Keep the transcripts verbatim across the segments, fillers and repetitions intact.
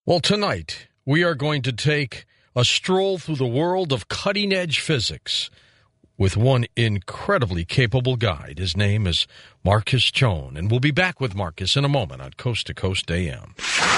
Well, tonight we are going to take a stroll through the world of cutting-edge physics with one incredibly capable guide. His name is Marcus Choan, and we'll be back with Marcus in a moment on Coast to Coast A M.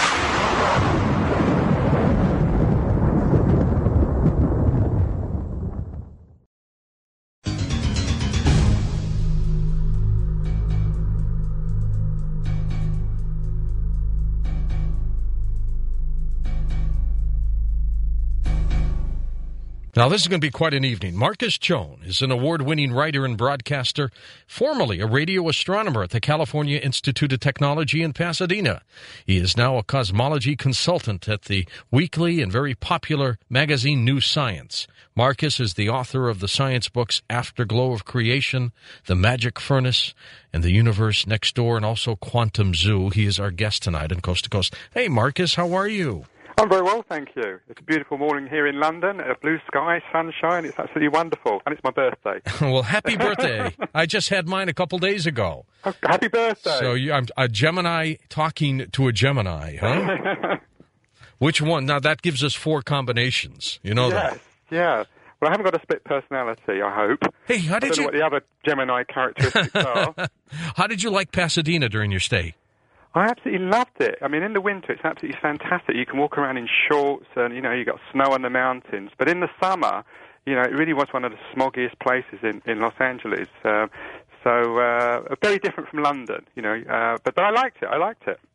Now, this is going to be quite an evening. Marcus Choan is an award-winning writer and broadcaster, formerly a radio astronomer at the California Institute of Technology in Pasadena. He is now a cosmology consultant at the weekly and very popular magazine New Science. Marcus is the author of the science books Afterglow of Creation, The Magic Furnace, and The Universe Next Door, and also Quantum Zoo. He is our guest tonight on Coast to Coast. Hey, Marcus, how are you? I'm very well, thank you. It's a beautiful morning here in London, a blue sky, sunshine. It's absolutely wonderful, and it's my birthday. Well, happy birthday. I just had mine a couple days ago. Oh, happy birthday. So you, I'm a Gemini talking to a Gemini, huh? Which one? Now, that gives us four combinations. You know yes, that? yeah. Well, I haven't got a split personality, I hope. Hey, how did I don't you... know what the other Gemini characteristics are. How did you like Pasadena during your stay? I absolutely loved it. I mean, in the winter, it's absolutely fantastic. You can walk around in shorts and, you know, you've got snow on the mountains. But in the summer, you know, it really was one of the smoggiest places in, in Los Angeles. Uh, so, uh, very different from London, you know. Uh, but, but I liked it. I liked it.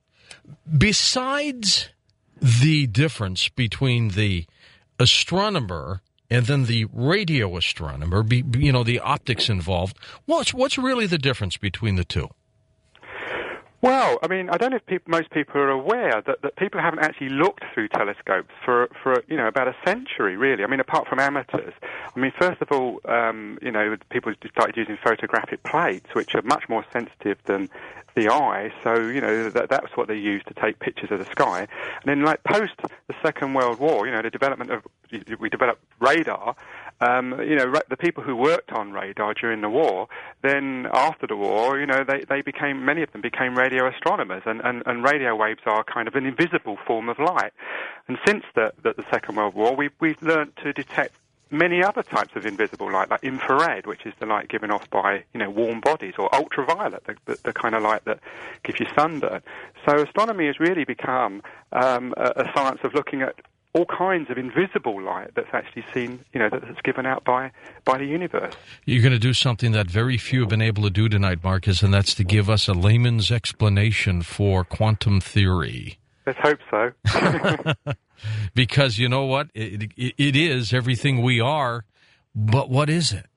Besides the difference between the astronomer and then the radio astronomer, be, you know, the optics involved, what's, what's really the difference between the two? Well, I mean, I don't know if people, most people are aware that, that people haven't actually looked through telescopes for, for, you know, about a century, really. I mean, apart from amateurs. I mean, first of all, um, you know, people started using photographic plates, which are much more sensitive than the eye. So, you know, that, that's what they used to take pictures of the sky. And then, like, post the Second World War, you know, the development of, we developed radar. Um, you know, the people who worked on radar during the war, then after the war, you know, they, they became, many of them became radio astronomers, and, and, and radio waves are kind of an invisible form of light. And since the, the, the Second World War, we've, we've learned to detect many other types of invisible light, like infrared, which is the light given off by, you know, warm bodies, or ultraviolet, the, the, the kind of light that gives you sunburn. So astronomy has really become um, a, a science of looking at all kinds of invisible light that's actually seen, you know, that's given out by, by the universe. You're going to do something that very few have been able to do tonight, Marcus, and that's to give us a layman's explanation for quantum theory. Let's hope so. Because you know what? It, it, it is everything we are, but what is it?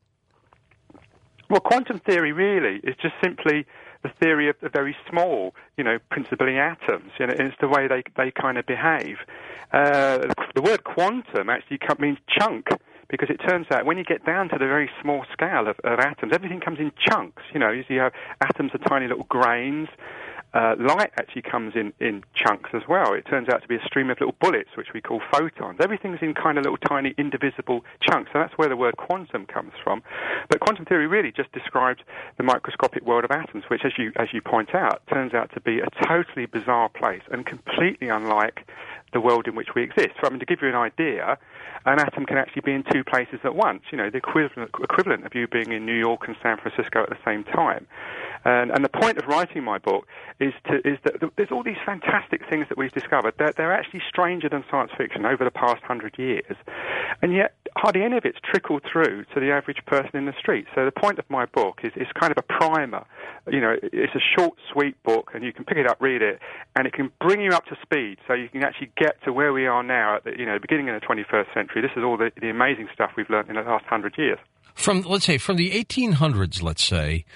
Well, quantum theory really is just simply the theory of the very small, you know, principally atoms. You know, and it's the way they they kind of behave. Uh, the word quantum actually means chunk, because it turns out when you get down to the very small scale of, of atoms, everything comes in chunks. You know, you have atoms are tiny little grains. Uh, light actually comes in, in chunks as well. It turns out to be a stream of little bullets, which we call photons. Everything's in kind of little tiny indivisible chunks, so that's where the word quantum comes from. But quantum theory really just describes the microscopic world of atoms, which, as you as you point out, turns out to be a totally bizarre place and completely unlike the world in which we exist. So, I mean, to give you an idea, an atom can actually be in two places at once, you know, the equivalent, equivalent of you being in New York and San Francisco at the same time. And, and the point of writing my book is to is that there's all these fantastic things that we've discovered. They're, they're actually stranger than science fiction over the past hundred years. And yet, hardly any of it's trickled through to the average person in the street. So the point of my book is, is kind of a primer. You know, it's a short, sweet book, and you can pick it up, read it, and it can bring you up to speed so you can actually get to where we are now at the, you know, beginning of the twenty-first century. This is all the, the amazing stuff we've learned in the last hundred years. From, let's say, from the eighteen hundreds, let's say,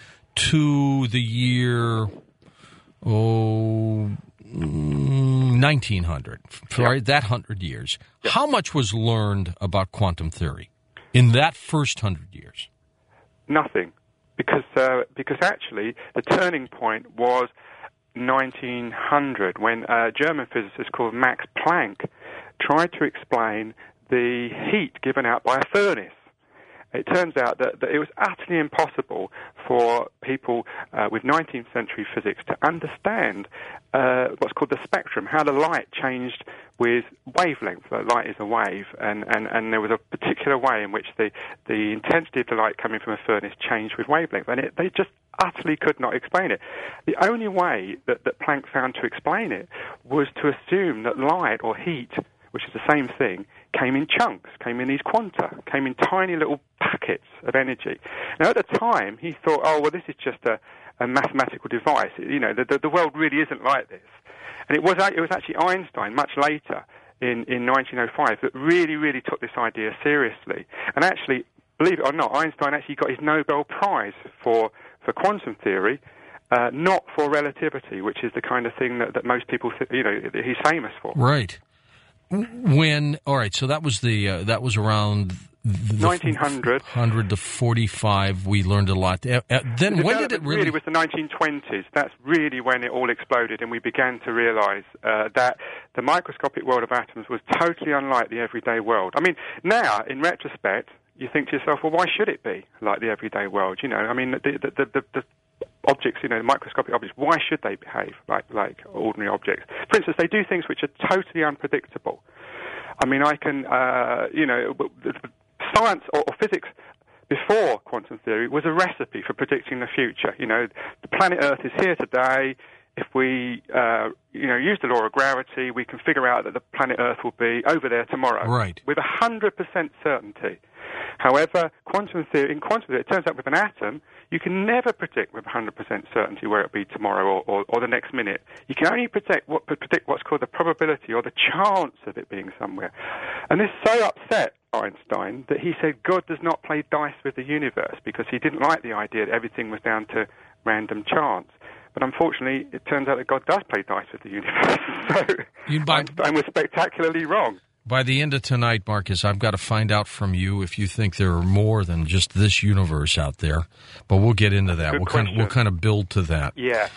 to the year, oh, nineteen hundred, for yeah. that hundred years, yeah. How much was learned about quantum theory in that first hundred years? Nothing, because uh, because actually the turning point was nineteen hundred, when a German physicist called Max Planck tried to explain the heat given out by a furnace. It turns out that, that it was utterly impossible for people uh, with nineteenth century physics to understand uh, what's called the spectrum, how the light changed with wavelength. Light is a wave, and, and, and there was a particular way in which the, the intensity of the light coming from a furnace changed with wavelength, and it, they just utterly could not explain it. The only way that, that Planck found to explain it was to assume that light or heat, which is the same thing, came in chunks, came in these quanta, came in tiny little packets of energy. Now, at the time, he thought, oh, well, this is just a, a mathematical device. You know, the, the, the world really isn't like this. And it was it was actually Einstein, much later, in, in nineteen oh five, that really, really took this idea seriously. And actually, believe it or not, Einstein actually got his Nobel Prize for, for quantum theory, uh, not for relativity, which is the kind of thing that, that most people, th- you know, that he's famous for. Right. When, all right, so that was the, uh, that was around... nineteen hundred. one hundred to forty-five, we learned a lot. Uh, uh, then the when did it really... really was the nineteen twenties. That's really when it all exploded, and we began to realize uh, that the microscopic world of atoms was totally unlike the everyday world. I mean, now, in retrospect, you think to yourself, well, why should it be like the everyday world? You know, I mean, the, the, the, the, the objects, you know, microscopic objects, why should they behave like, like ordinary objects? For instance, they do things which are totally unpredictable. I mean, I can, uh, you know... Science or, or physics before quantum theory was a recipe for predicting the future. You know, the planet Earth is here today. If we, uh, you know, use the law of gravity, we can figure out that the planet Earth will be over there tomorrow, right, with one hundred percent certainty. However, quantum theory, in quantum theory, it turns out with an atom, you can never predict with one hundred percent certainty where it will be tomorrow or, or, or the next minute. You can only predict, what, predict what's called the probability or the chance of it being somewhere. And this so upset Einstein that he said God does not play dice with the universe, because he didn't like the idea that everything was down to random chance. But unfortunately, it turns out that God does play dice with the universe. So you, by, Einstein was spectacularly wrong. By the end of tonight, Marcus, I've got to find out from you if you think there are more than just this universe out there. But we'll get into that. Good we'll question. kind of we'll kind of build to that. Yeah.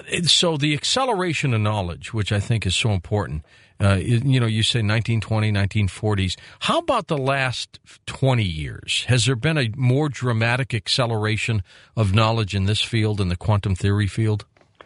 So the acceleration of knowledge, which I think is so important. Uh, you know, you say nineteen twenty, nineteen forties. How about the last twenty years? Has there been a more dramatic acceleration of knowledge in this field, in the quantum theory field?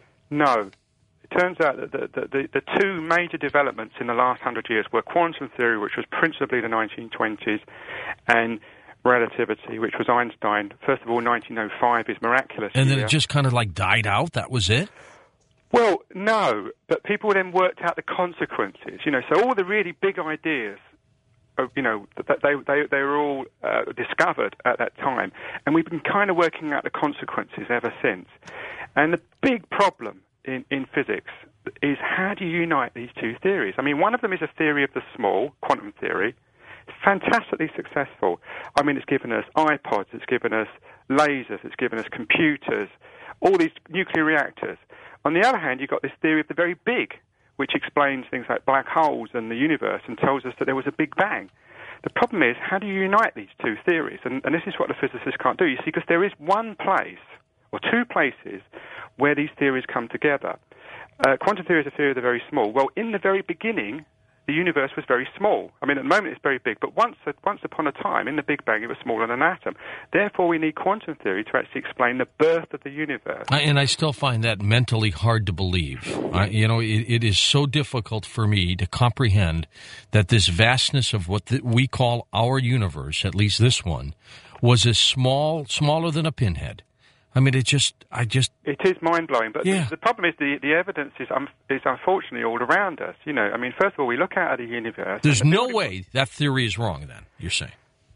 No. It turns out that the, the, the, the two major developments in the last hundred years were quantum theory, which was principally the nineteen twenties, and relativity, which was Einstein. First of all, nineteen oh five is miraculous. And then year. it just kind of like died out? That was it? Well, no, but people then worked out the consequences. You know, so all the really big ideas, you know, that they they they were all uh, discovered at that time, and we've been kind of working out the consequences ever since. And the big problem in in physics is how do you unite these two theories? I mean, one of them is a theory of the small, quantum theory. It's fantastically successful. I mean, it's given us iPods, it's given us lasers, it's given us computers, all these nuclear reactors. On the other hand, you've got this theory of the very big, which explains things like black holes and the universe and tells us that there was a Big Bang. The problem is, how do you unite these two theories? And, and this is what the physicists can't do, you see, because there is one place, or two places, where these theories come together. Uh, quantum theory is a theory of the very small. Well, in the very beginning, the universe was very small. I mean, at the moment it's very big, but once once upon a time, in the Big Bang, it was smaller than an atom. Therefore, we need quantum theory to actually explain the birth of the universe. I, and I still find that mentally hard to believe. I, you know, it, it is so difficult for me to comprehend that this vastness of what the, we call our universe, at least this one, was as small, smaller than a pinhead. I mean, it just, I just... It is mind-blowing, but yeah. the, the problem is the, the evidence is, um, is unfortunately all around us. You know, I mean, first of all, we look out at the universe... There's the no way that theory is wrong, then, you're saying?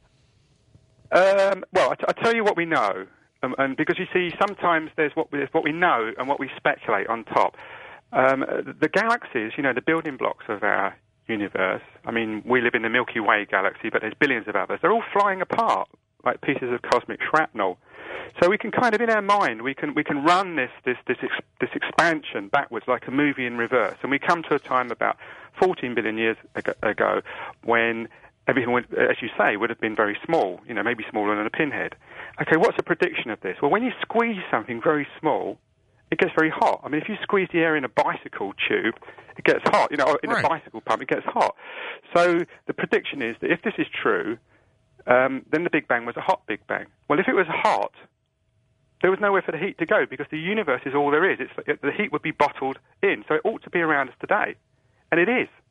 Um, well, I, t- I tell you what we know, um, and because you see, sometimes there's what, there's what we know and what we speculate on top. Um, the galaxies, you know, the building blocks of our universe, I mean, we live in the Milky Way galaxy, but there's billions of others. They're all flying apart like pieces of cosmic shrapnel. So we can kind of, in our mind, we can we can run this this this ex, this expansion backwards like a movie in reverse, and we come to a time about fourteen billion years ago, ago when everything, would, as you say, would have been very small. You know, maybe smaller than a pinhead. Okay, what's a prediction of this? Well, when you squeeze something very small, it gets very hot. I mean, if you squeeze the air in a bicycle tube, it gets hot. You know, in right. a bicycle pump, it gets hot. So the prediction is that if this is true, um, then the Big Bang was a hot Big Bang. Well, if it was hot, there was nowhere for the heat to go because the universe is all there is. It's, it, the heat would be bottled in, so it ought to be around us today. And it is.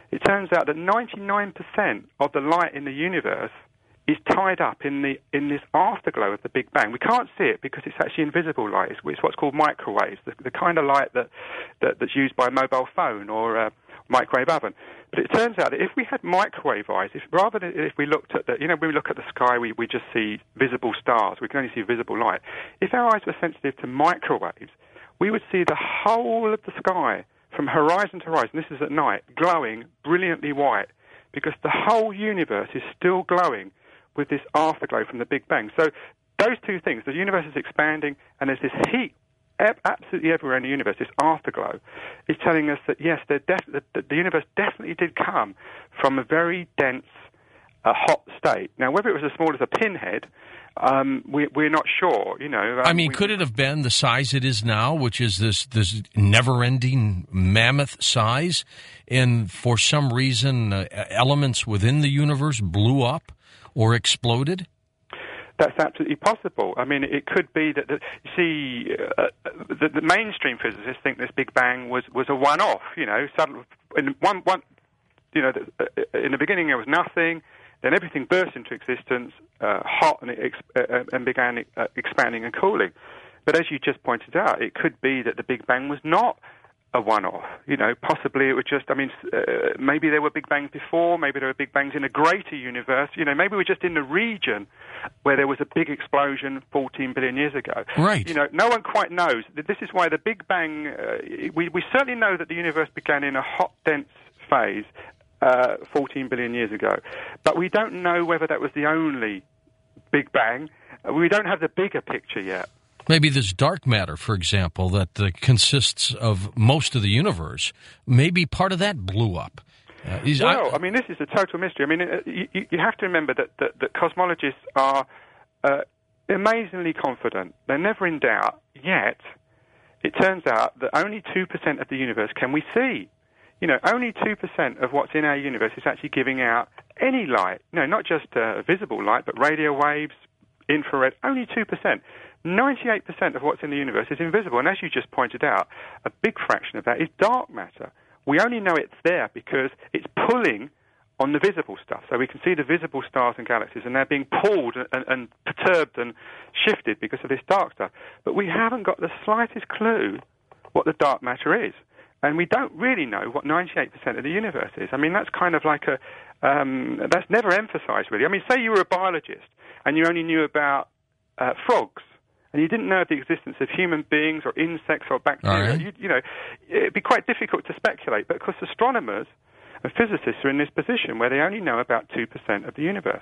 it turns out that ninety-nine percent of the light in the universe is tied up in the in this afterglow of the Big Bang. We can't see it because it's actually invisible light. It's, it's what's called microwaves, the, the kind of light that, that that's used by a mobile phone or a microwave oven. But it turns out that if we had microwave eyes, if rather than if we looked at the, you know, when we look at the sky, we, we just see visible stars. We can only see visible light. If our eyes were sensitive to microwaves, we would see the whole of the sky from horizon to horizon, this is at night, glowing brilliantly white, because the whole universe is still glowing with this afterglow from the Big Bang. So those two things, the universe is expanding and there's this heat absolutely everywhere in the universe, this afterglow, is telling us that, yes, def- that the universe definitely did come from a very dense, uh, hot state. Now, whether it was as small as a pinhead, um, we, we're not sure, you know. Um, I mean, we, could it have been the size it is now, which is this, this never-ending mammoth size, and for some reason uh, elements within the universe blew up or exploded? That's absolutely possible. I mean, it could be that, the, you see, uh, the, the mainstream physicists think this Big Bang was, was a one-off, you know, suddenly, in one, one, you know, in the beginning there was nothing, then everything burst into existence, uh, hot, and, it ex- uh, and began uh, expanding and cooling. But as you just pointed out, it could be that the Big Bang was not a one-off. You know, possibly it was just, I mean, uh, maybe there were Big Bangs before, maybe there were Big Bangs in a greater universe, you know, maybe we're just in the region where there was a big explosion fourteen billion years ago. Right. You know, no one quite knows. This is why the Big Bang, uh, we, we certainly know that the universe began in a hot, dense phase uh, fourteen billion years ago, but we don't know whether that was the only Big Bang. We don't have the bigger picture yet. Maybe this dark matter, for example, that uh, consists of most of the universe, maybe part of that blew up. Uh, well, I, I mean, this is a total mystery. I mean, uh, you, you have to remember that, that, that cosmologists are uh, amazingly confident. They're never in doubt, yet it turns out that only two percent of the universe can we see. You know, only two percent of what's in our universe is actually giving out any light. No, not just uh, visible light, but radio waves, infrared, only two percent. ninety-eight percent of what's in the universe is invisible, and as you just pointed out, a big fraction of that is dark matter. We only know it's there because it's pulling on the visible stuff. So we can see the visible stars and galaxies, and they're being pulled and, and perturbed and shifted because of this dark stuff. But we haven't got the slightest clue what the dark matter is. And we don't really know what ninety-eight percent of the universe is. I mean, that's kind of like a, um, that's never emphasized, really. I mean, say you were a biologist and you only knew about uh, frogs, and you didn't know of the existence of human beings or insects or bacteria. Right. You, you know, it'd be quite difficult to speculate, but of course astronomers and physicists are in this position where they only know about two percent of the universe.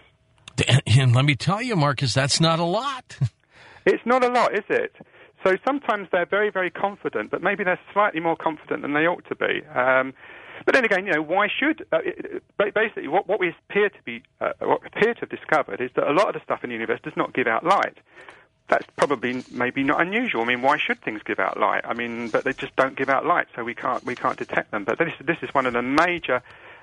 And let me tell you, Marcus, that's not a lot. It's not a lot, is it? So sometimes they're very, very confident, but maybe they're slightly more confident than they ought to be. Um, but then again, you know, why should... Uh, it, basically, what, what we appear to be, uh, what we appear to have discovered is that a lot of the stuff in the universe does not give out light. That's probably maybe not unusual. I mean, why should things give out light? I mean, but they just don't give out light, so we can't we can't detect them. But this this is one of the major.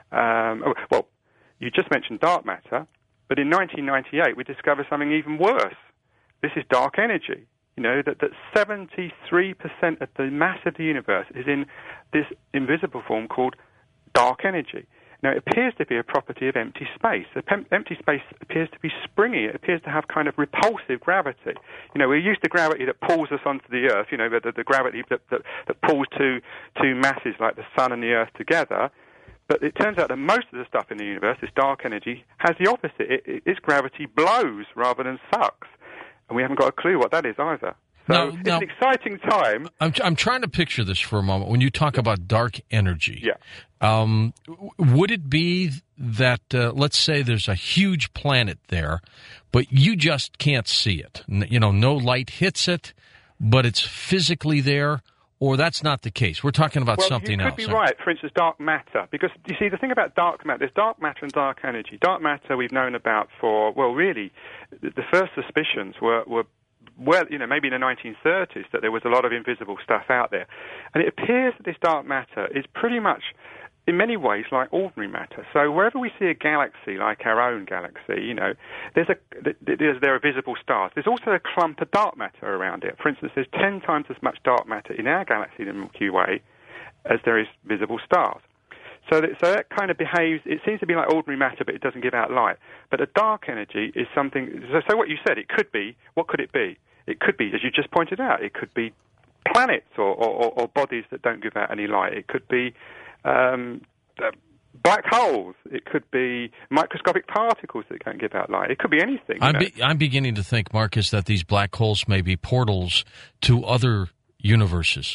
Um, oh, well, you just mentioned dark matter, but in nineteen ninety-eight we discovered something even worse. This is dark energy. You know that that seventy-three percent of the mass of the universe is in this invisible form called dark energy. Now, it appears to be a property of empty space. Empty space appears to be springy. It appears to have kind of repulsive gravity. You know, we're used to gravity that pulls us onto the Earth, you know, the, the gravity that, that, that pulls two, two masses like the Sun and the Earth together. But it turns out that most of the stuff in the universe, this dark energy, has the opposite. It, it, its gravity blows rather than sucks. And we haven't got a clue what that is either. So now, it's now, an exciting time. I'm, I'm trying to picture this for a moment. When you talk about dark energy, yeah. um, would it be that, uh, let's say there's a huge planet there, but you just can't see it? N- you know, no light hits it, but it's physically there, or that's not the case? We're talking about well, something else. else. You could be right. For instance, dark matter. Because, you see, the thing about dark matter, there's dark matter and dark energy. Dark matter we've known about for, well, really, the first suspicions were, were well, you know, maybe in the nineteen thirties, that there was a lot of invisible stuff out there. And it appears that this dark matter is pretty much, in many ways, like ordinary matter. So wherever we see a galaxy, like our own galaxy, you know, there's a, there's, there are visible stars. There's also a clump of dark matter around it. For instance, there's ten times as much dark matter in our galaxy, the Milky Way, as there is visible stars. So that, so that kind of behaves, it seems to be like ordinary matter, but it doesn't give out light. But a dark energy is something, so, so what you said, it could be, what could it be? It could be, as you just pointed out, it could be planets or, or, or bodies that don't give out any light. It could be um, uh, black holes. It could be microscopic particles that don't give out light. It could be anything. I'm, be, I'm beginning to think, Marcus, that these black holes may be portals to other universes.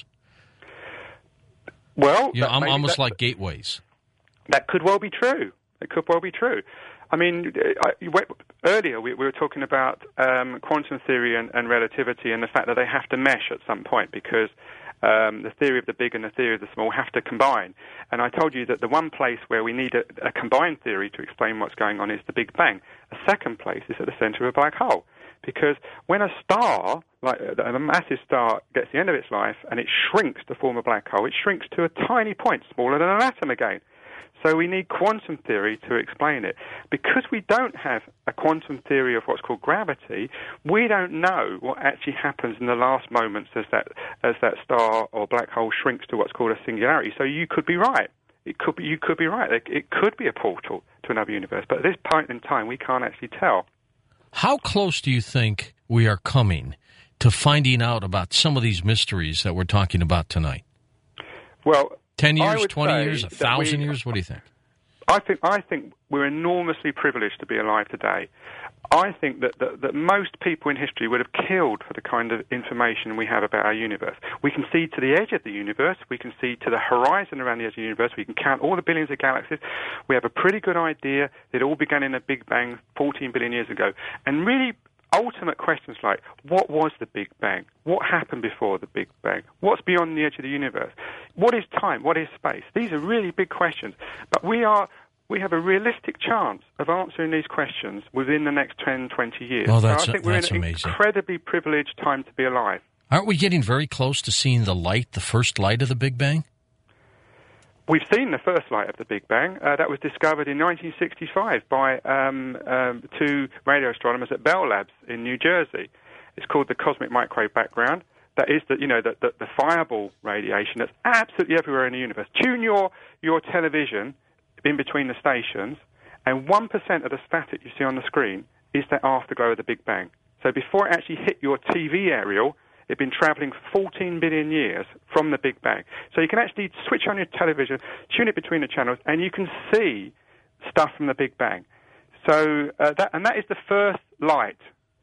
Well, you know, I'm almost that, like gateways. That could well be true. It could well be true. I mean, I, earlier we, we were talking about um, quantum theory and, and relativity and the fact that they have to mesh at some point because um, the theory of the big and the theory of the small have to combine. And I told you that the one place where we need a, a combined theory to explain what's going on is the Big Bang. A second place is at the center of a black hole. Because when a star, like a massive star, gets the end of its life and it shrinks to form a black hole, it shrinks to a tiny point, smaller than an atom again. So we need quantum theory to explain it. Because we don't have a quantum theory of what's called gravity, we don't know what actually happens in the last moments as that as that star or black hole shrinks to what's called a singularity. So you could be right. It could be, you could be right. It, it could be a portal to another universe. But at this point in time, we can't actually tell. How close do you think we are coming to finding out about some of these mysteries that we're talking about tonight? Well, ten years, twenty years, a thousand we, years? What do you think? I think I think we're enormously privileged to be alive today. I think that, that, that most people in history would have killed for the kind of information we have about our universe. We can see to the edge of the universe. We can see to the horizon around the edge of the universe. We can count all the billions of galaxies. We have a pretty good idea that it all began in a Big Bang fourteen billion years ago. And really ultimate questions like, what was the Big Bang? What happened before the Big Bang? What's beyond the edge of the universe? What is time? What is space? These are really big questions. But we are... we have a realistic chance of answering these questions within the next ten, twenty years. Oh, that's, so I think a, we're that's in an amazing. incredibly privileged time to be alive. Aren't we getting very close to seeing the light, the first light of the Big Bang? We've seen the first light of the Big Bang. Uh, that was discovered in nineteen sixty-five by um, um, two radio astronomers at Bell Labs in New Jersey. It's called the cosmic microwave background. That is the, you know, the, the, the fireball radiation that's absolutely everywhere in the universe. Tune your, your television in between the stations, and one percent of the static you see on the screen is the afterglow of the Big Bang. So before it actually hit your T V aerial, it'd been traveling fourteen billion years from the Big Bang. So you can actually switch on your television, tune it between the channels, and you can see stuff from the Big Bang. So uh, that, and that is the first light.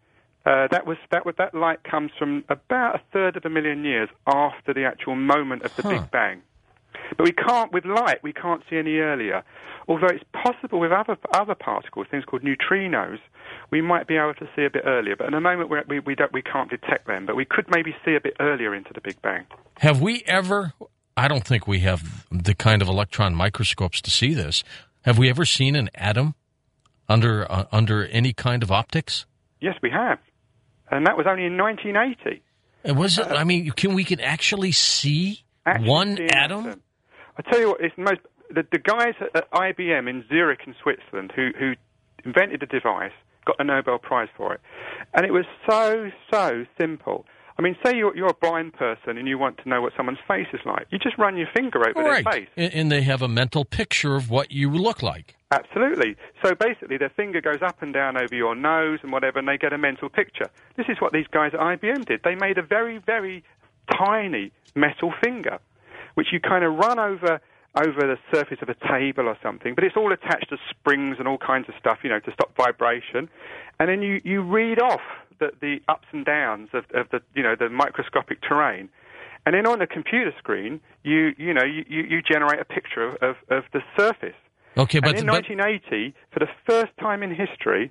Uh, that was that. Was, that light comes from about a third of a million years after the actual moment of the huh. Big Bang. But we can't, with light, we can't see any earlier. Although it's possible with other other particles, things called neutrinos, we might be able to see a bit earlier. But at the moment, we're, we we don't we can't detect them. But we could maybe see a bit earlier into the Big Bang. Have we ever? I don't think we have the kind of electron microscopes to see this. Have we ever seen an atom under uh, under any kind of optics? Yes, we have, and that was only in nineteen eighty. And was it? Uh, I mean, can we can actually see actually one see atom? atom? I tell you what, it's most the, the guys at I B M in Zurich in Switzerland who, who invented the device got a Nobel Prize for it, and it was so so simple. I mean, say you're, you're a blind person and you want to know what someone's face is like. You just run your finger over right. their face. And, and they have a mental picture of what you look like. Absolutely. So basically their finger goes up and down over your nose and whatever, and they get a mental picture. This is what these guys at I B M did. They made a very, very tiny metal finger, which you kind of run over over the surface of a table or something, but it's all attached to springs and all kinds of stuff, you know, to stop vibration. And then you, you read off the, the ups and downs of, of the, you know, the microscopic terrain. And then on the computer screen, you, you know, you, you generate a picture of, of, of the surface. Okay, but and in but, nineteen eighty, for the first time in history,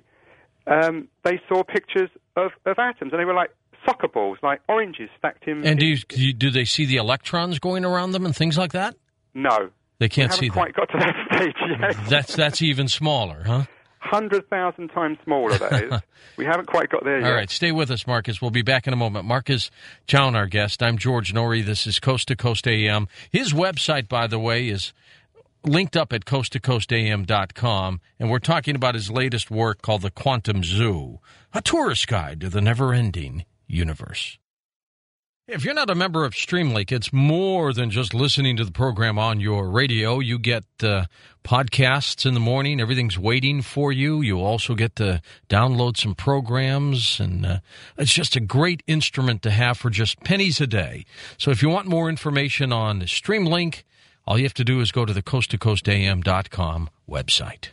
um, they saw pictures of, of atoms, and they were like soccer balls, like oranges stacked in... And do you, do they see the electrons going around them and things like that? No. They can't see them. We haven't quite got to that stage yet. That's that's even smaller, huh? one hundred thousand times smaller, that is. We haven't quite got there yet. All right, stay with us, Marcus. We'll be back in a moment. Marcus Chown, our guest. I'm George Noory. This is Coast to Coast A M. His website, by the way, is linked up at coast to coast a m dot com, and we're talking about his latest work called The Quantum Zoo, a tourist guide to the never-ending universe. If you're not a member of Streamlink, it's more than just listening to the program on your radio. You get uh, podcasts in the morning. Everything's waiting for you. You also get to download some programs, and uh, it's just a great instrument to have for just pennies a day. So if you want more information on Streamlink, all you have to do is go to the coast to coast a m dot com website.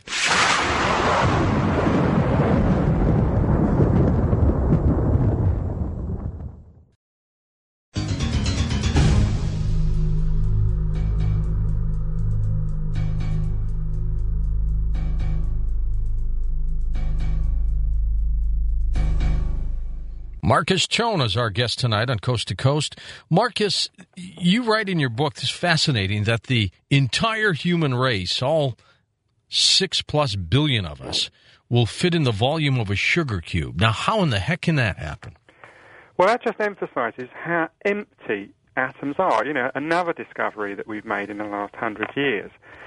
Marcus Chown is our guest tonight on Coast to Coast. Marcus, you write in your book, it's fascinating, that the entire human race, all six plus billion of us, will fit in the volume of a sugar cube. Now, how in the heck can that happen? Well, that just emphasizes how empty atoms are. You know, another discovery that we've made in the last hundred years.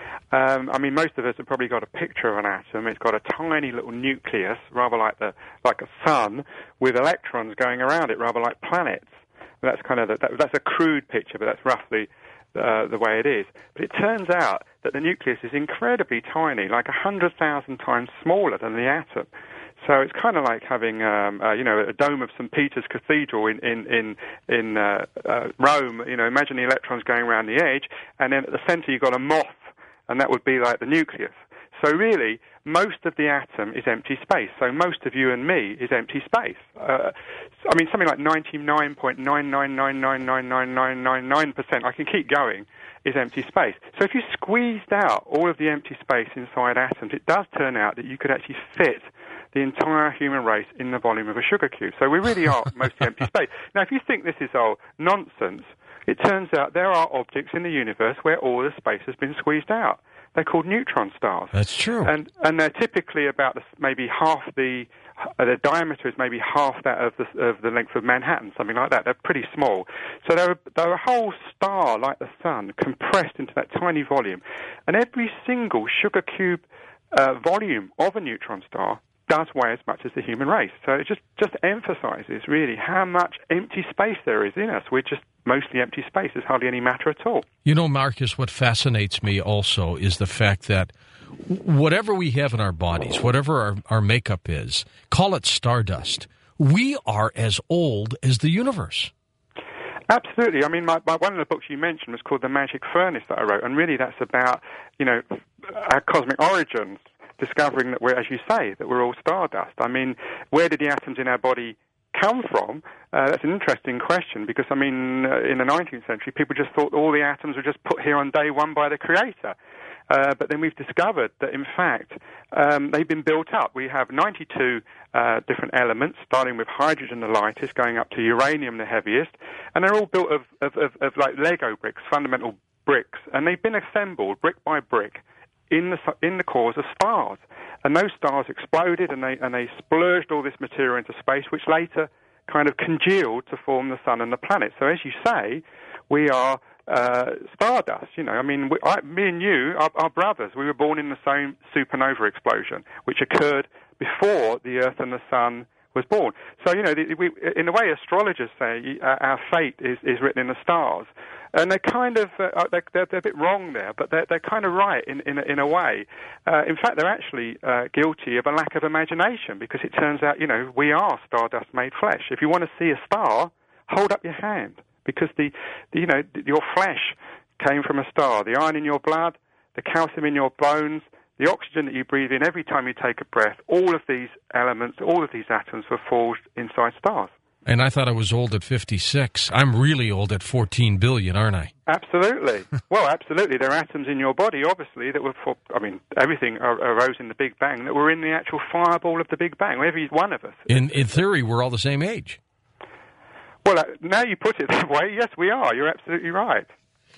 Um, I mean, most of us have probably got a picture of an atom. It's got a tiny little nucleus, rather like the like a sun, with electrons going around it, rather like planets. That's kind of the, that, that's a crude picture, but that's roughly uh, the way it is. But it turns out that the nucleus is incredibly tiny, like a hundred thousand times smaller than the atom. So it's kind of like having, um, uh, you know, a dome of Saint Peter's Cathedral in in in, in uh, uh, Rome. You know, imagine the electrons going around the edge, and then at the centre you've got a moth. And that would be like the nucleus. So really, most of the atom is empty space. So most of you and me is empty space. Uh, I mean, something like ninety-nine point nine nine nine nine nine nine nine nine nine percent, I can keep going, is empty space. So if you squeezed out all of the empty space inside atoms, it does turn out that you could actually fit the entire human race in the volume of a sugar cube. So we really are mostly empty space. Now, if you think this is all nonsense, it turns out there are objects in the universe where all the space has been squeezed out. They're called neutron stars. That's true. And and they're typically about the, maybe half the uh, the diameter is maybe half that of the of the length of Manhattan, something like that. They're pretty small. So they're they're a whole star like the sun compressed into that tiny volume, and every single sugar cube uh, volume of a neutron star does weigh as much as the human race. So it just, just emphasizes, really, how much empty space there is in us. We're just mostly empty space. There's hardly any matter at all. You know, Marcus, what fascinates me also is the fact that whatever we have in our bodies, whatever our, our makeup is, call it stardust, we are as old as the universe. Absolutely. I mean, my, my, one of the books you mentioned was called The Magic Furnace that I wrote, and really that's about, you know, our cosmic origins, discovering that we're, as you say, that we're all stardust. I mean, where did the atoms in our body come from? Uh, that's an interesting question because, I mean, uh, in the nineteenth century, people just thought all the atoms were just put here on day one by the Creator. Uh, but then we've discovered that, in fact, um, they've been built up. We have ninety-two uh, different elements, starting with hydrogen, the lightest, going up to uranium, the heaviest, and they're all built of, of, of, of like Lego bricks, fundamental bricks, and they've been assembled brick by brick in the in the cores of stars, and those stars exploded and they and they splurged all this material into space, which later kind of congealed to form the sun and the planet. So, as you say, we are uh, stardust. You know, I mean, we, I, me and you are, are brothers. We were born in the same supernova explosion, which occurred before the Earth and the sun was born. So, you know, the, we, in the way astrologers say, uh, our fate is, is written in the stars. And they're kind of, uh, they're, they're, they're a bit wrong there, but they're, they're kind of right in, in, a, in a way. Uh, in fact, they're actually uh, guilty of a lack of imagination because it turns out, you know, we are stardust made flesh. If you want to see a star, hold up your hand because the, the you know, your flesh came from a star. The iron in your blood, the calcium in your bones, the oxygen that you breathe in every time you take a breath, all of these elements, all of these atoms were forged inside stars. And I thought I was old at fifty-six. I'm really old at fourteen billion, aren't I? Absolutely. Well, absolutely. There are atoms in your body, obviously, that were, for, I mean, everything arose in the Big Bang, that were in the actual fireball of the Big Bang, every one of us. In, in theory, we're all the same age. Well, uh, now you put it that way, yes, we are. You're absolutely right.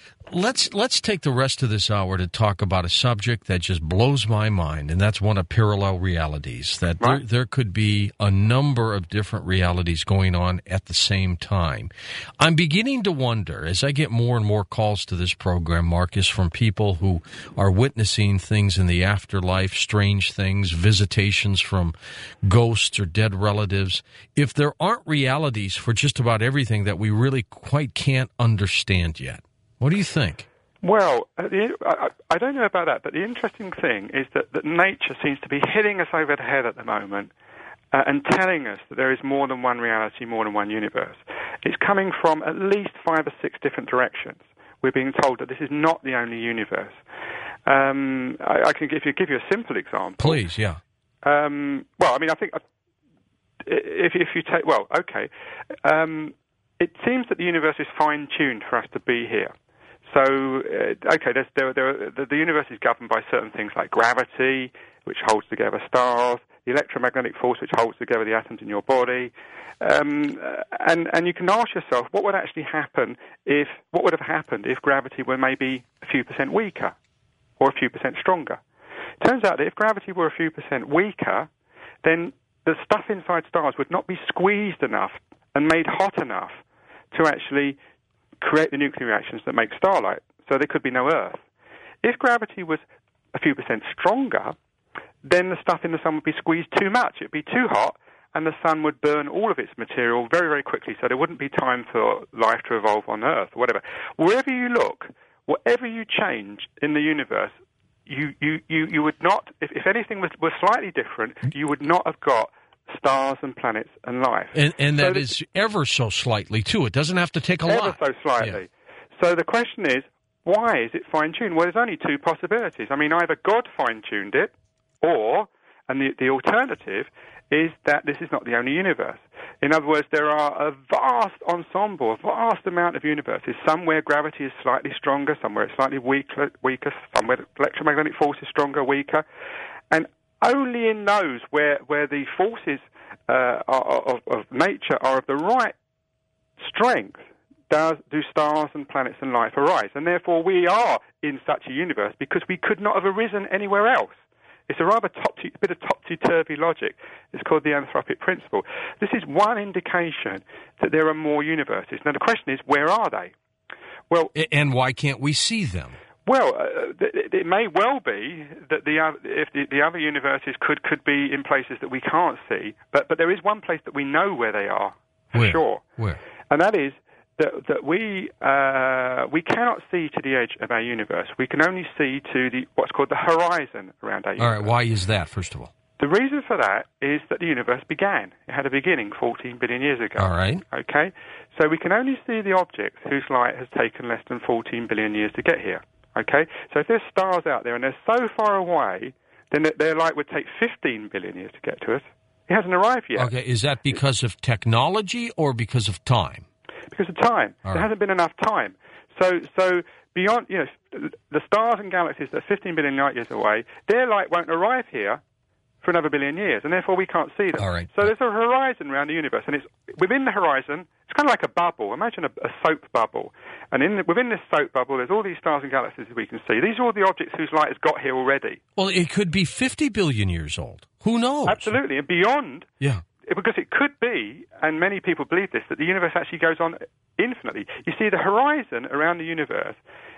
Let's let's take the rest of this hour to talk about a subject that just blows my mind, and that's one of parallel realities. That Right. there, there could be a number of different realities going on at the same time. I'm beginning to wonder, as I get more and more calls to this program, Marcus, from people who are witnessing things in the afterlife, strange things, visitations from ghosts or dead relatives, if there aren't realities for just about everything that we really quite can't understand yet. What do you think? Well, uh, the, I, I don't know about that, but the interesting thing is that, that nature seems to be hitting us over the head at the moment uh, and telling us that there is more than one reality, more than one universe. It's coming from at least five or six different directions. We're being told that this is not the only universe. Um, I, I can give you, give you a simple example. Please, yeah. Um, well, I mean, I think if, if you take, well, okay, um, it seems that the universe is fine-tuned for us to be here. So, uh, okay, there's, there, there, the, the universe is governed by certain things like gravity, which holds together stars, the electromagnetic force, which holds together the atoms in your body, um, and and you can ask yourself, what would actually happen if, what would have happened if gravity were maybe a few percent weaker, or a few percent stronger? Turns out that if gravity were a few percent weaker, then the stuff inside stars would not be squeezed enough and made hot enough to actually create the nuclear reactions that make starlight, so there could be no Earth. If gravity was a few percent stronger, then the stuff in the sun would be squeezed too much. It would be too hot, and the sun would burn all of its material very, very quickly, so there wouldn't be time for life to evolve on Earth, or whatever. Wherever you look, whatever you change in the universe, you, you, you, you would not, if, if anything was, was slightly different, you would not have got stars and planets and life. And, and that so is ever so slightly, too. It doesn't have to take a ever lot. so slightly. Yeah. So the question is, why is it fine-tuned? Well, there's only two possibilities. I mean, either God fine-tuned it, or, and the, the alternative, is that this is not the only universe. In other words, there are a vast ensemble, a vast amount of universes, some where gravity is slightly stronger, some where it's slightly weaker, weaker some where electromagnetic force is stronger, weaker, and only in those where, where the forces uh, are, of, of nature are of the right strength does do stars and planets and life arise. And therefore we are in such a universe because we could not have arisen anywhere else. It's a rather topsy, bit of topsy-turvy logic. It's called the anthropic principle. This is one indication that there are more universes. Now the question is, where are they? Well, and why can't we see them? Well, uh, it, it may well be that the uh, if the, the other universes could, could be in places that we can't see, but but there is one place that we know where they are for where? sure, Where? And that is that that we uh, we cannot see to the edge of our universe. We can only see to the what's called the horizon around our universe. All right. Why is that? First of all, the reason for that is that the universe began. It had a beginning fourteen billion years ago. All right. Okay. So we can only see the objects whose light has taken less than fourteen billion years to get here. Okay, so if there's stars out there and they're so far away, then their light would take fifteen billion years to get to us. It hasn't arrived yet. Okay, is that because of technology or because of time? Because of time. All there right. hasn't been enough time. So, so beyond, you know, the stars and galaxies that are fifteen billion light years away, their light won't arrive here for another billion years, and therefore we can't see them. All right. So there's a horizon around the universe, and it's within the horizon. It's kind of like a bubble. Imagine a, a soap bubble, and in the, within this soap bubble, there's all these stars and galaxies that we can see. These are all the objects whose light has got here already. Well, it could be fifty billion years old. Who knows? Absolutely, and beyond. Yeah. Because it could be, and many people believe this, that the universe actually goes on infinitely. You see, the horizon around the universe,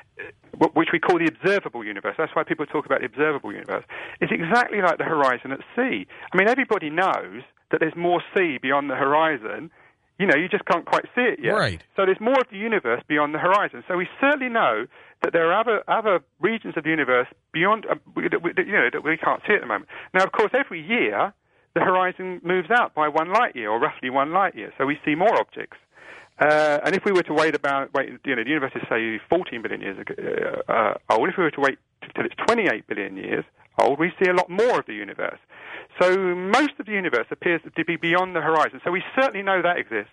which we call the observable universe, that's why people talk about the observable universe, is exactly like the horizon at sea. I mean, everybody knows that there's more sea beyond the horizon. You know, you just can't quite see it yet. Right. So there's more of the universe beyond the horizon. So we certainly know that there are other other regions of the universe beyond, uh, that we, you know, that we can't see at the moment. Now, of course, every year the horizon moves out by one light year, or roughly one light year. So we see more objects. Uh, and if we were to wait about, wait, you know, the universe is say fourteen billion years ago, uh, old. If we were to wait till it's twenty-eight billion years old, we see a lot more of the universe. So most of the universe appears to be beyond the horizon. So we certainly know that exists.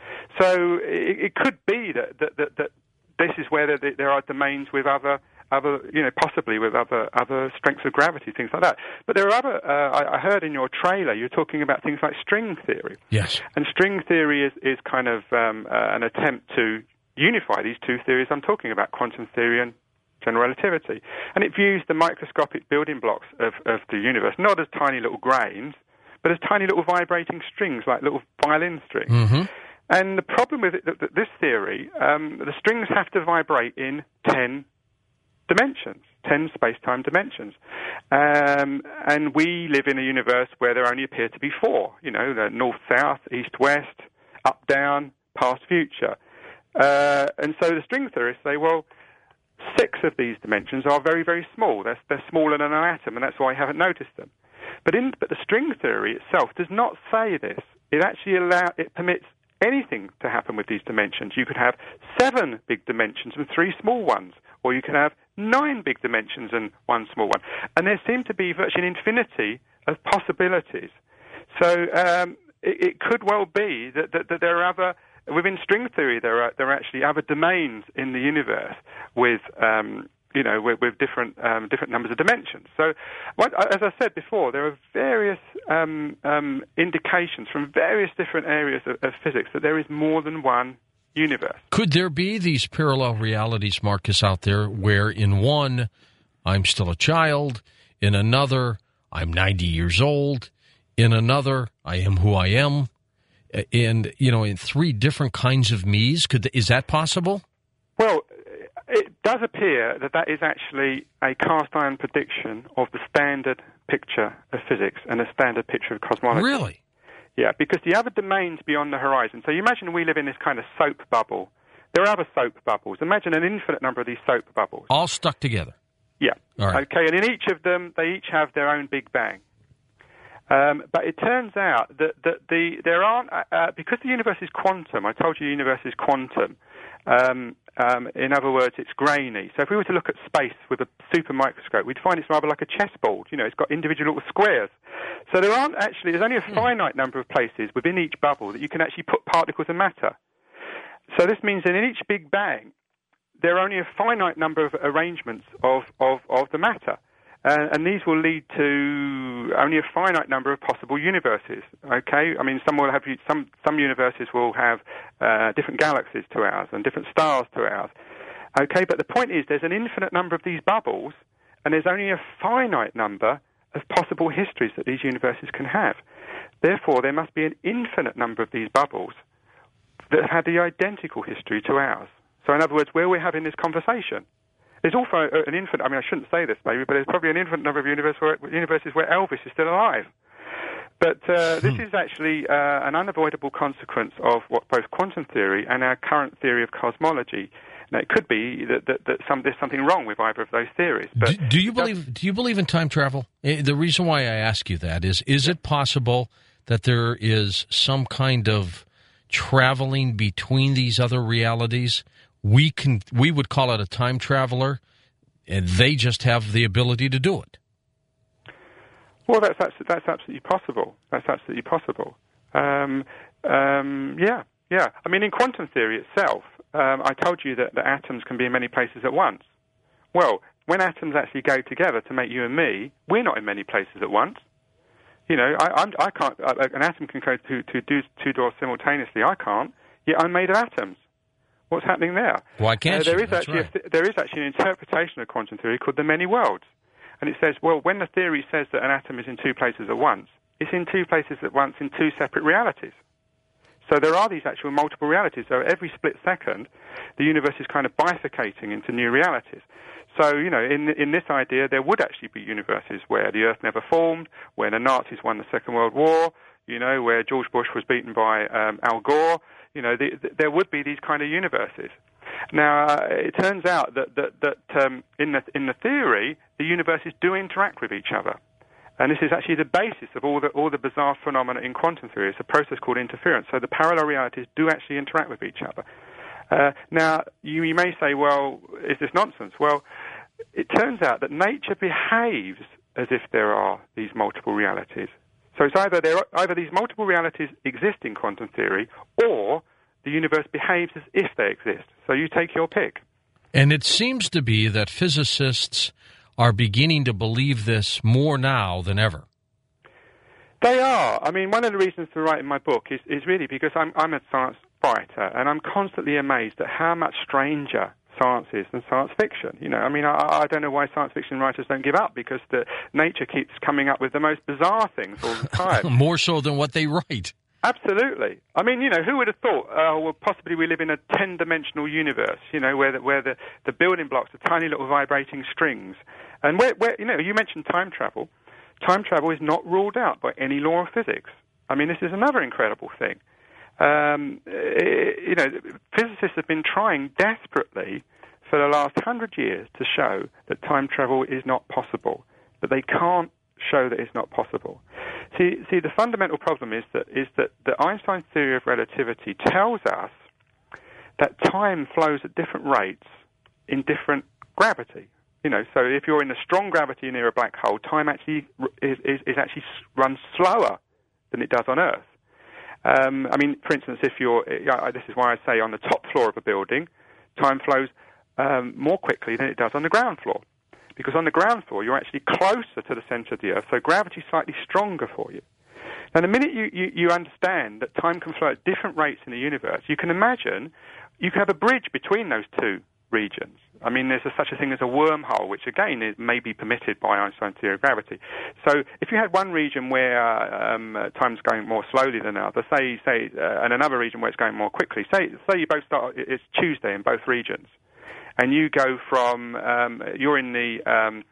So it, it could be that, that, that, that this is where there, there are domains with other, other, you know, possibly with other other strengths of gravity, things like that. But there are other. Uh, I, I heard in your trailer you're talking about things like string theory. Yes. And string theory is is kind of um, uh, an attempt to unify these two theories I'm talking about, quantum theory and general relativity. And it views the microscopic building blocks of, of the universe not as tiny little grains, but as tiny little vibrating strings, like little violin strings. Mm-hmm. And the problem with it, th- th- this theory, um, the strings have to vibrate in ten dimensions, ten space-time dimensions. Um, and we live in a universe where there only appear to be four, you know, the north-south, east-west, up-down, past-future. Uh, and so the string theorists say, well, six of these dimensions are very, very small. They're, they're smaller than an atom, and that's why I haven't noticed them. But, in, but the string theory itself does not say this. It actually allow, it permits anything to happen with these dimensions. You could have seven big dimensions and three small ones, or you could have nine big dimensions and one small one. And there seem to be virtually an infinity of possibilities. So um, it, it could well be that, that, that there are other, within string theory, there are there are actually other domains in the universe with um, you know with, with different um, different numbers of dimensions. So, what, as I said before, there are various um, um, indications from various different areas of, of physics that there is more than one universe. Could there be these parallel realities, Marcus, out there where in one I'm still a child, in another I'm ninety years old, in another I am who I am, and you know, in three different kinds of me's? Could is that possible? Well, it does appear that that is actually a cast-iron prediction of the standard picture of physics and the standard picture of cosmology. Really? Yeah, because the other domains beyond the horizon. So you imagine we live in this kind of soap bubble. There are other soap bubbles. Imagine an infinite number of these soap bubbles. All stuck together. Yeah. All right. Okay, and in each of them, they each have their own Big Bang. Um, but it turns out that, that the there aren't, uh, uh, because the universe is quantum, I told you the universe is quantum, um, um, in other words, it's grainy. So if we were to look at space with a super microscope, we'd find it's rather like a chessboard. You know, it's got individual little squares. So there aren't actually, there's only a finite number of places within each bubble that you can actually put particles of matter. So this means that in each Big Bang, there are only a finite number of arrangements of, of, of the matter. Uh, and these will lead to only a finite number of possible universes. Okay, I mean, some will have some some universes will have uh, different galaxies to ours and different stars to ours. Okay, but the point is, there's an infinite number of these bubbles, and there's only a finite number of possible histories that these universes can have. Therefore, there must be an infinite number of these bubbles that have the identical history to ours. So, in other words, where we're having this conversation, there's also an infinite, I mean, I shouldn't say this, maybe, but there's probably an infinite number of universe where, universes where Elvis is still alive. But uh, this is actually uh, an unavoidable consequence of what both quantum theory and our current theory of cosmology. Now, it could be that, that, that some, there's something wrong with either of those theories. But do, do you believe? Do you believe in time travel? The reason why I ask you that is: is it possible that there is some kind of traveling between these other realities? We can we would call it a time traveler, and they just have the ability to do it. Well, that's that's absolutely possible. That's absolutely possible. Um, um, yeah, yeah. I mean, in quantum theory itself, um, I told you that the atoms can be in many places at once. Well, when atoms actually go together to make you and me, we're not in many places at once. You know, I, I'm, I can't. An atom can go to, to do two doors simultaneously. I can't. Yet I'm made of atoms. What's happening there? Why can't uh, there you? is That's actually right. a, there is actually an interpretation of quantum theory called the many worlds, and it says, well, when the theory says that an atom is in two places at once, it's in two places at once in two separate realities. So there are these actual multiple realities. So every split second, the universe is kind of bifurcating into new realities. So, you know, in in this idea, there would actually be universes where the Earth never formed, where the Nazis won the Second World War, you know, where George Bush was beaten by um, Al Gore. You know, the, the, there would be these kind of universes. Now, uh, it turns out that that, that um, in the in the theory, the universes do interact with each other, and this is actually the basis of all the all the bizarre phenomena in quantum theory. It's a process called interference. So the parallel realities do actually interact with each other. Uh, now, you, you may say, well, is this nonsense? Well, it turns out that nature behaves as if there are these multiple realities. So it's either there are, either these multiple realities exist in quantum theory, or the universe behaves as if they exist. So you take your pick. And it seems to be that physicists are beginning to believe this more now than ever. They are. I mean, one of the reasons for writing my book is, is really because I'm, I'm a science brighter, and I'm constantly amazed at how much stranger science is than science fiction. You know, I mean, I, I don't know why science fiction writers don't give up, because the nature keeps coming up with the most bizarre things all the time. More so than what they write. Absolutely. I mean, you know, who would have thought, uh, well, possibly we live in a ten-dimensional universe, you know, where the, where the, the building blocks are tiny little vibrating strings. And where, where, you know, you mentioned time travel. Time travel is not ruled out by any law of physics. I mean, this is another incredible thing. Um, it, you know, physicists have been trying desperately for the last hundred years to show that time travel is not possible, but they can't show that it's not possible. See, see, the fundamental problem is that is that the Einstein theory of relativity tells us that time flows at different rates in different gravity. You know, so if you're in a strong gravity near a black hole, time actually is, is, is actually runs slower than it does on Earth. Um, I mean, for instance, if you're, uh, this is why I say on the top floor of a building, time flows um, more quickly than it does on the ground floor. Because on the ground floor, you're actually closer to the center of the Earth, so gravity's slightly stronger for you. Now, the minute you, you, you understand that time can flow at different rates in the universe, you can imagine you can have a bridge between those two regions. I mean, there's a, such a thing as a wormhole, which again is, may be permitted by Einstein's theory of gravity. So, if you had one region where uh, um, uh, time's going more slowly than another, say, say, uh, and another region where it's going more quickly, say, say you both start, it's Tuesday in both regions, and you go from, um, you're in the um,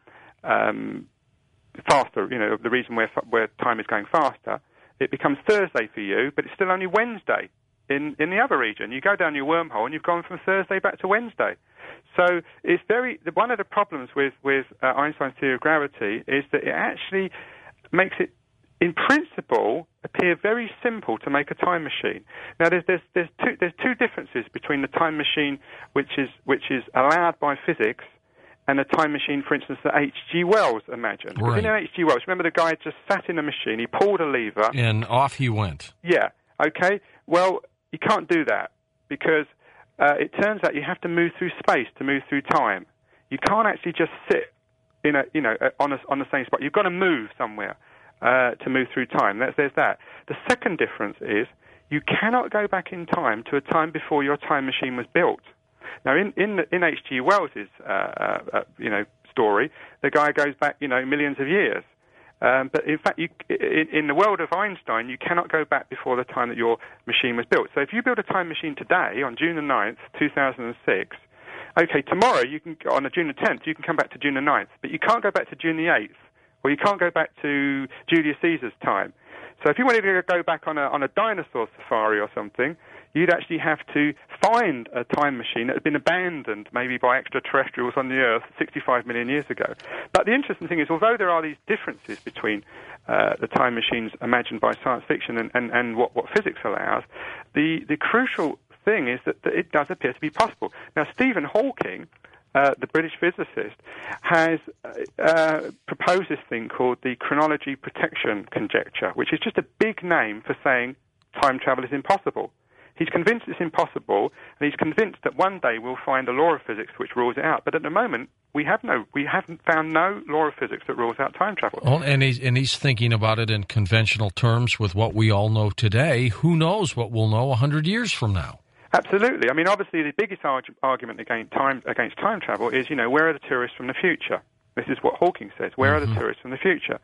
um, faster, you know, the region where where time is going faster. It becomes Thursday for you, but it's still only Wednesday in in the other region. You go down your wormhole, and you've gone from Thursday back to Wednesday. So it's very, one of the problems with, with uh, Einstein's theory of gravity is that it actually makes it, in principle, appear very simple to make a time machine. Now, there's, there's, there's, two, there's two differences between the time machine which is, which is allowed by physics and a time machine, for instance, that H G Wells imagined. Right. In H G Wells, remember the guy just sat in a machine, he pulled a lever. And off he went. Yeah, okay. Well, you can't do that because Uh, it turns out you have to move through space to move through time. You can't actually just sit in a, you know, on a, on the same spot. You've got to move somewhere uh, to move through time. There's, there's that. The second difference is you cannot go back in time to a time before your time machine was built. Now, in in, the, in H G Wells's uh, uh, you know story, the guy goes back, you know, millions of years. Um, but in fact, you, in, in the world of Einstein, you cannot go back before the time that your machine was built. So if you build a time machine today, on June the ninth, two thousand six, okay, tomorrow, you can on June the tenth, you can come back to June the ninth, but you can't go back to June the eighth, or you can't go back to Julius Caesar's time. So if you wanted to go back on a, on a dinosaur safari or something, you'd actually have to find a time machine that had been abandoned maybe by extraterrestrials on the Earth sixty-five million years ago. But the interesting thing is, although there are these differences between uh, the time machines imagined by science fiction and, and, and what, what physics allows, the, the crucial thing is that, that it does appear to be possible. Now, Stephen Hawking, Uh, the British physicist, has uh, proposed this thing called the chronology protection conjecture, which is just a big name for saying time travel is impossible. He's convinced it's impossible, and he's convinced that one day we'll find a law of physics which rules it out. But at the moment, we have no, we haven't found no law of physics that rules out time travel. Well, and he's and he's thinking about it in conventional terms with what we all know today. Who knows what we'll know a hundred years from now? Absolutely. I mean, obviously, the biggest arg- argument against time against time travel is, you know, where are the tourists from the future? This is what Hawking says. Where mm-hmm. are the tourists from the future?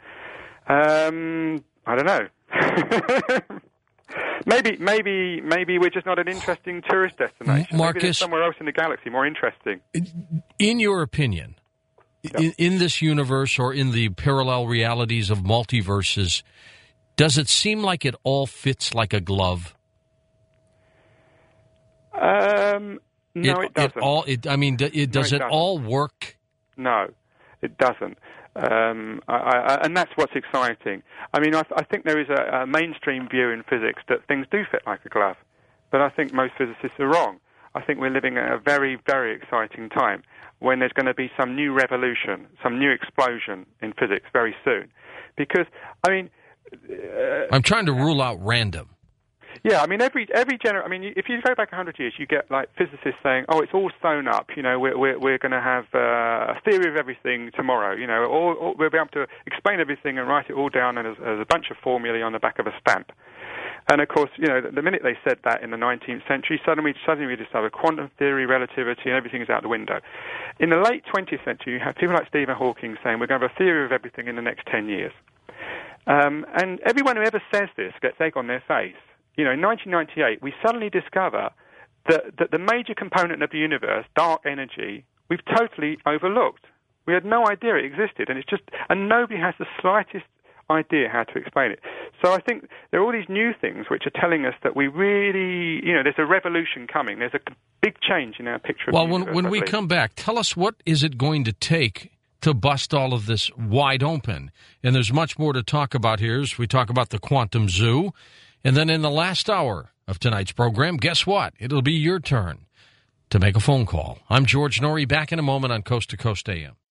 Um, I don't know. maybe, maybe, maybe we're just not an interesting tourist destination. Marcus, maybe there's somewhere else in the galaxy more interesting. In your opinion, yeah. in, in this universe or in the parallel realities of multiverses, does it seem like it all fits like a glove? Um, no, it, it doesn't. It all, it, I mean, it, does no, it, it all work? No, it doesn't. Um, I, I, and that's what's exciting. I mean, I, I think there is a, a mainstream view in physics that things do fit like a glove, but I think most physicists are wrong. I think we're living at a very, very exciting time when there's going to be some new revolution, some new explosion in physics very soon. Because, I mean... Uh, I'm trying to rule out random. Yeah, I mean, every every gener- I mean, if you go back a hundred years, you get like physicists saying, "Oh, it's all sewn up." You know, we're we're, we're going to have uh, a theory of everything tomorrow. You know, all, all, we'll be able to explain everything and write it all down as, as a bunch of formulae on the back of a stamp. And of course, you know, the minute they said that in the nineteenth century, suddenly, suddenly we discovered quantum theory, relativity, and everything's out the window. In the late twentieth century, you have people like Stephen Hawking saying we're going to have a theory of everything in the next ten years. Um, and everyone who ever says this gets egg on their face. You know, in nineteen ninety-eight, we suddenly discover that, that the major component of the universe, dark energy, we've totally overlooked. We had no idea it existed, and it's just, and nobody has the slightest idea how to explain it. So I think there are all these new things which are telling us that we really, you know, there's a revolution coming. There's a big change in our picture of well, the universe. Well, when, when we come back, tell us, what is it going to take to bust all of this wide open? And there's much more to talk about here as we talk about the quantum zoo. And then in the last hour of tonight's program, guess what? It'll be your turn to make a phone call. I'm George Noory, back in a moment on Coast to Coast A M.